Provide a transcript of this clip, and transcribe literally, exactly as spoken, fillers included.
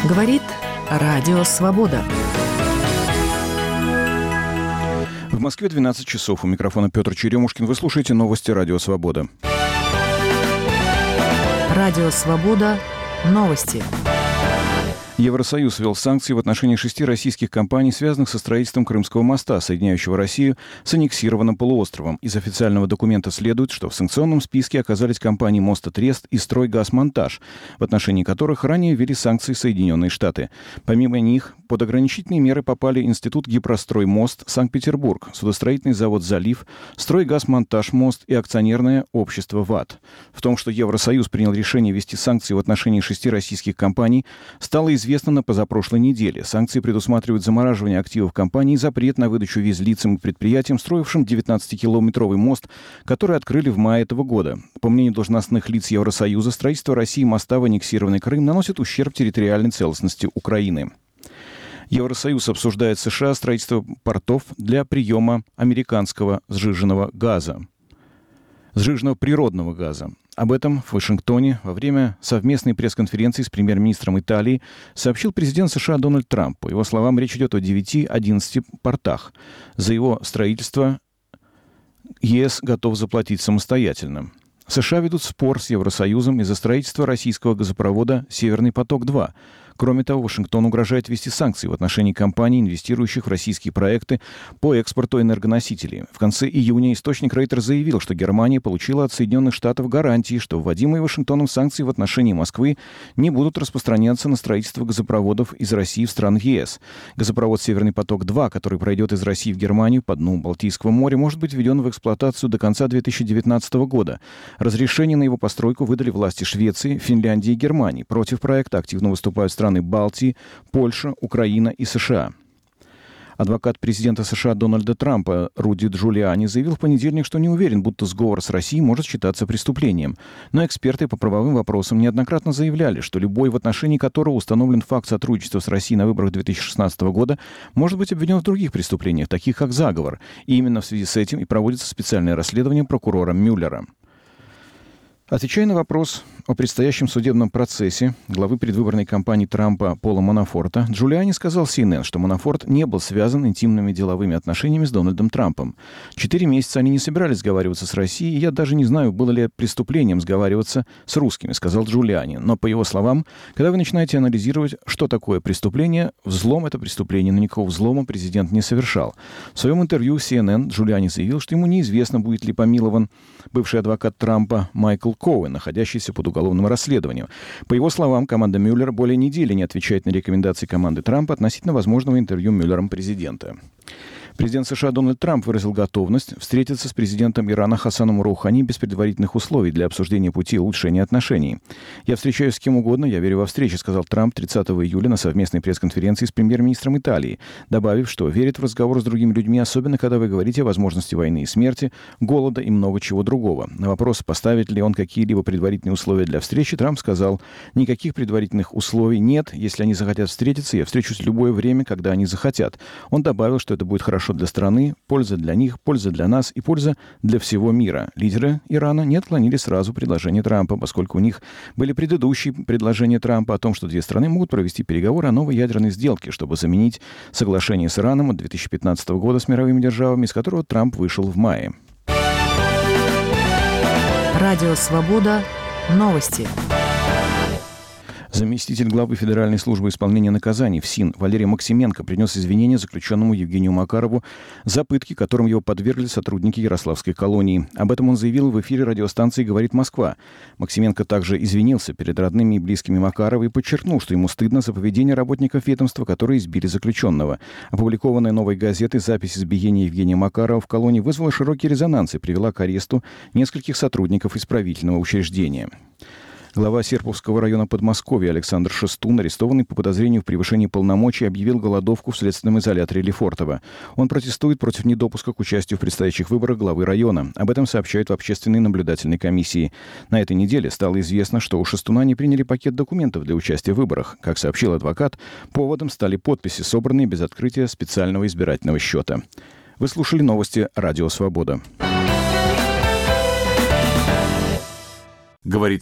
Говорит Радио Свобода. В Москве двенадцать часов. У микрофона Петр Черемушкин. Вы слушаете новости Радио Свобода. Радио Свобода. Новости. Евросоюз ввел санкции в отношении шести российских компаний, связанных со строительством Крымского моста, соединяющего Россию с аннексированным полуостровом. Из официального документа следует, что в санкционном списке оказались компании «Мостотрест» и «Стройгазмонтаж», в отношении которых ранее ввели санкции Соединенные Штаты. Помимо них, под ограничительные меры попали Институт Гипростроймост, Санкт-Петербург, судостроительный завод «Залив», «Стройгазмонтажмост» и акционерное общество ВАТ. В том, что Евросоюз принял решение ввести санкции в отношении шести российских компаний, стало известно Известно на позапрошлой неделе. Санкции предусматривают замораживание активов компании и запрет на выдачу виз лицам и предприятиям, строившим девятнадцатикилометровый мост, который открыли в мае этого года. По мнению должностных лиц Евросоюза, строительство России моста в аннексированный Крым наносит ущерб территориальной целостности Украины. Евросоюз обсуждает с США строительство портов для приема американского сжиженного газа. Сжиженного природного газа. Об этом в Вашингтоне во время совместной пресс-конференции с премьер-министром Италии сообщил президент США Дональд Трамп. По его словам, речь идет о девяти-одиннадцати портах. За его строительство ЕС готов заплатить самостоятельно. США ведут спор с Евросоюзом из-за строительства российского газопровода «Северный поток-два». Кроме того, Вашингтон угрожает ввести санкции в отношении компаний, инвестирующих в российские проекты по экспорту энергоносителей. В конце июня источник Reuters заявил, что Германия получила от Соединенных Штатов гарантии, что вводимые Вашингтоном санкции в отношении Москвы не будут распространяться на строительство газопроводов из России в страны ЕС. Газопровод «Северный поток-два», который пройдет из России в Германию по дну Балтийского моря, может быть введен в эксплуатацию до конца две тысячи девятнадцатого года. Разрешение на его постройку выдали власти Швеции, Финляндии и Германии. Против проекта активно выступают страны страны Балтии, Польша, Украина и США. Адвокат президента США Дональда Трампа Руди Джулиани заявил в понедельник, что не уверен, будто сговор с Россией может считаться преступлением. Но эксперты по правовым вопросам неоднократно заявляли, что любой, в отношении которого установлен факт сотрудничества с Россией на выборах две тысячи шестнадцатого года, может быть обвинен в других преступлениях, таких как заговор. И именно в связи с этим и проводится специальное расследование прокурора Мюллера. Отвечая на вопрос о предстоящем судебном процессе главы предвыборной кампании Трампа Пола Манафорта, Джулиани сказал си эн эн, что Манафорт не был связан интимными деловыми отношениями с Дональдом Трампом. Четыре месяца они не собирались сговариваться с Россией, и я даже не знаю, было ли преступлением сговариваться с русскими, сказал Джулиани. Но, по его словам, когда вы начинаете анализировать, что такое преступление, взлом — это преступление, но никакого взлома президент не совершал. В своем интервью си эн эн Джулиани заявил, что ему неизвестно, будет ли помилован бывший адвокат Трампа Майкл Коуэн, находящийся под уголовным расследованием. По его словам, команда Мюллера более недели не отвечает на рекомендации команды Трампа относительно возможного интервью Мюллером президента. Президент США Дональд Трамп выразил готовность встретиться с президентом Ирана Хасаном Роухани без предварительных условий для обсуждения пути улучшения отношений. «Я встречаюсь с кем угодно, я верю во встречи», сказал Трамп тридцатого июля на совместной пресс-конференции с премьер-министром Италии, добавив, что верит в разговор с другими людьми, особенно когда вы говорите о возможности войны и смерти, голода и много чего другого. На вопрос, поставит ли он какие-либо предварительные условия для встречи, Трамп сказал: «Никаких предварительных условий нет. Если они захотят встретиться, я встречусь в любое время, когда они захотят». Он добавил, что это будет хорошо для страны, польза для них, польза для нас и польза для всего мира. Лидеры Ирана не отклонили сразу предложение Трампа, поскольку у них были предыдущие предложения Трампа о том, что две страны могут провести переговоры о новой ядерной сделке, чтобы заменить соглашение с Ираном от две тысячи пятнадцатого года с мировыми державами, из которого Трамп вышел в мае. Радио Свобода. Новости. Заместитель главы Федеральной службы исполнения наказаний ФСИН Валерий Максименко принес извинения заключенному Евгению Макарову за пытки, которым его подвергли сотрудники Ярославской колонии. Об этом он заявил в эфире радиостанции «Говорит Москва». Максименко также извинился перед родными и близкими Макарова и подчеркнул, что ему стыдно за поведение работников ведомства, которые избили заключенного. Опубликованная «Новой газетой» запись избиения Евгения Макарова в колонии вызвала широкий резонанс и привела к аресту нескольких сотрудников исправительного учреждения. Глава Серпуховского района Подмосковья Александр Шестун, арестованный по подозрению в превышении полномочий, объявил голодовку в следственном изоляторе Лефортово. Он протестует против недопуска к участию в предстоящих выборах главы района. Об этом сообщают в общественной наблюдательной комиссии. На этой неделе стало известно, что у Шестуна не приняли пакет документов для участия в выборах. Как сообщил адвокат, поводом стали подписи, собранные без открытия специального избирательного счета. Вы слушали новости «Радио Свобода». Говорит